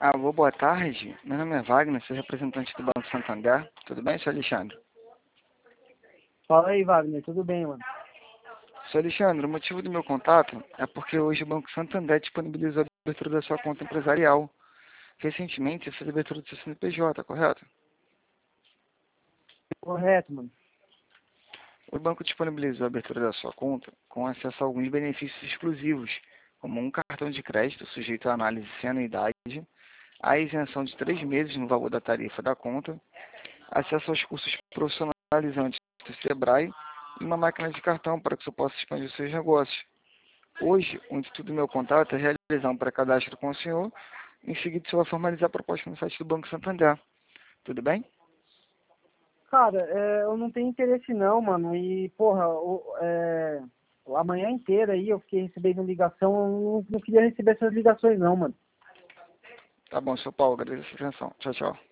Alô, boa tarde. Meu nome é Wagner, sou representante do Banco Santander. Tudo bem, senhor Alexandre? Fala aí, Wagner, tudo bem, mano? Senhor Alexandre, o motivo do meu contato é porque hoje o Banco Santander disponibilizou a abertura da sua conta empresarial. Recentemente, você fez a abertura do seu CNPJ, correto? Correto, mano. O banco disponibilizou a abertura da sua conta com acesso a alguns benefícios exclusivos, como um cartão de crédito sujeito à análise sem anuidade, a isenção de 3 meses no valor da tarifa da conta, acesso aos cursos profissionalizantes do Sebrae e uma máquina de cartão para que você possa expandir os seus negócios. Hoje, o intuito do meu contato é realizar um pré-cadastro com o senhor, em seguida você vai formalizar a proposta no site do Banco Santander. Tudo bem? Cara, eu não tenho interesse não, mano. E, porra, a manhã inteira aí eu fiquei recebendo ligação, eu não queria receber essas ligações não, mano. Tá bom, seu Paulo, agradeço a atenção. Tchau, tchau.